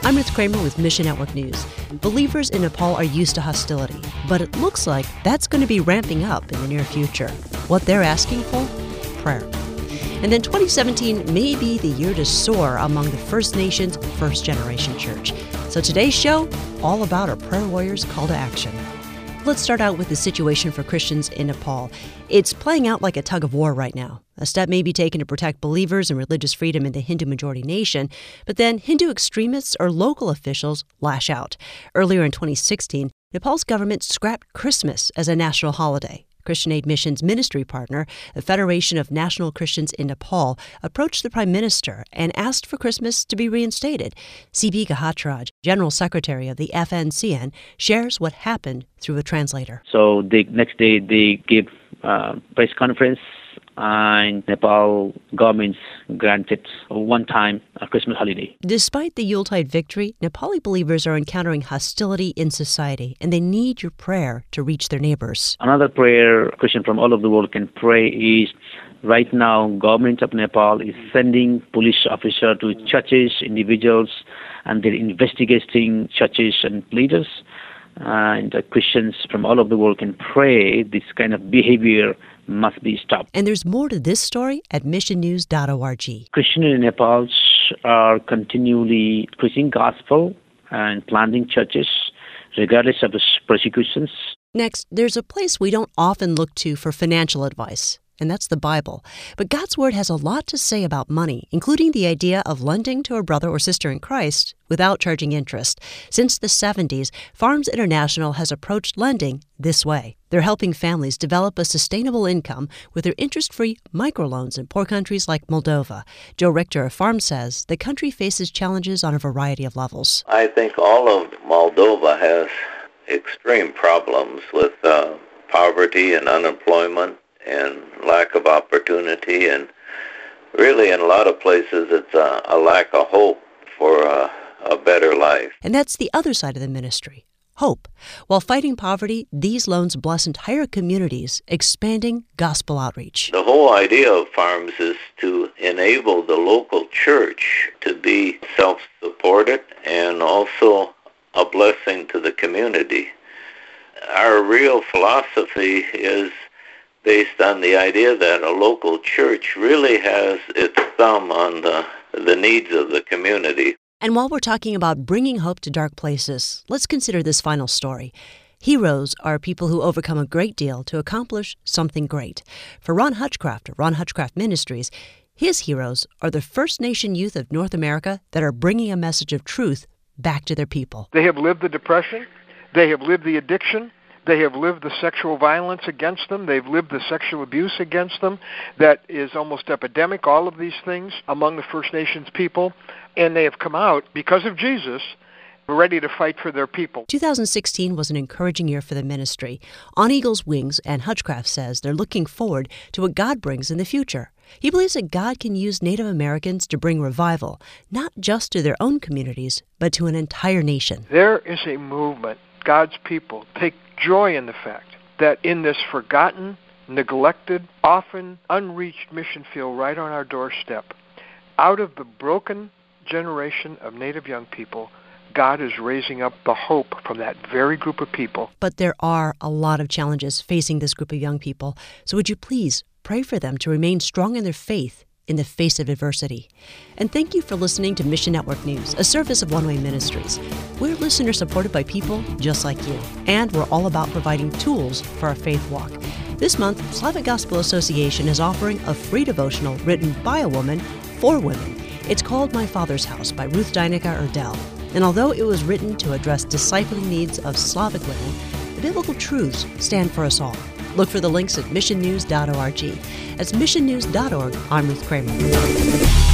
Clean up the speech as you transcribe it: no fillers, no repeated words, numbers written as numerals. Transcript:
I'm Ruth Kramer with Mission Network News. Believers in Nepal are used to hostility, but it looks like that's going to be ramping up in the near future. What they're asking for? Prayer. And then 2017 may be the year to soar among the First Nations First Generation Church. So today's show, all about our prayer warriors' call to action. Let's start out with the situation for Christians in Nepal. It's playing out like a tug of war right now. A step may be taken to protect believers and religious freedom in the Hindu-majority nation, but then Hindu extremists or local officials lash out. Earlier in 2016, Nepal's government scrapped Christmas as a national holiday. Christian Aid Mission's ministry partner, the Federation of National Christians in Nepal, approached the Prime Minister and asked for Christmas to be reinstated. C.B. Gahatraj, General Secretary of the FNCN, shares what happened through a translator. So the next day they gave press conference, and Nepal government granted a one-time Christmas holiday. Despite the Yuletide victory, Nepali believers are encountering hostility in society, and they need your prayer to reach their neighbors. Another prayer Christians from all over the world can pray is, right now, government of Nepal is sending police officers to churches, individuals, and they're investigating churches and leaders. And Christians from all over the world can pray this kind of behavior must be stopped. And there's more to this story at missionnews.org. Christians in Nepal are continually preaching gospel and planting churches regardless of the persecutions. Next, there's a place we don't often look to for financial advice, and that's the Bible. But God's Word has a lot to say about money, including the idea of lending to a brother or sister in Christ without charging interest. Since the 70s, Farms International has approached lending this way. They're helping families develop a sustainable income with their interest-free microloans in poor countries like Moldova. Joe Richter of Farms says the country faces challenges on a variety of levels. I think all of Moldova has extreme problems with poverty and unemployment and lack of opportunity, and really in a lot of places it's a lack of hope for a better life. And that's the other side of the ministry, hope. While fighting poverty, these loans bless entire communities, expanding gospel outreach. The whole idea of Farms is to enable the local church to be self-supported and also a blessing to the community. Our real philosophy is based on the idea that a local church really has its thumb on the needs of the community. And while we're talking about bringing hope to dark places, let's consider this final story. Heroes are people who overcome a great deal to accomplish something great. For Ron Hutchcraft of Ron Hutchcraft Ministries, his heroes are the First Nation youth of North America that are bringing a message of truth back to their people. They have lived the depression. They have lived the addiction. They have lived the sexual violence against them. They've lived the sexual abuse against them that is almost epidemic, all of these things among the First Nations people. And they have come out, because of Jesus, ready to fight for their people. 2016 was an encouraging year for the ministry. On Eagle's Wings, and Hutchcraft says they're looking forward to what God brings in the future. He believes that God can use Native Americans to bring revival, not just to their own communities, but to an entire nation. There is a movement. God's people take joy in the fact that in this forgotten, neglected, often unreached mission field right on our doorstep, out of the broken generation of Native young people, God is raising up the hope from that very group of people. But there are a lot of challenges facing this group of young people. So would you please pray for them to remain strong in their faith in the face of adversity. And thank you for listening to Mission Network News, a service of One Way Ministries. We're listener supported by people just like you, and we're all about providing tools for our faith walk. This month, Slavic Gospel Association is offering a free devotional written by a woman for women. It's called My Father's House by Ruth Dynica Erdel. And although it was written to address discipling needs of Slavic women, the biblical truths stand for us all. Look for the links at missionnews.org. At missionnews.org, I'm Ruth Kramer.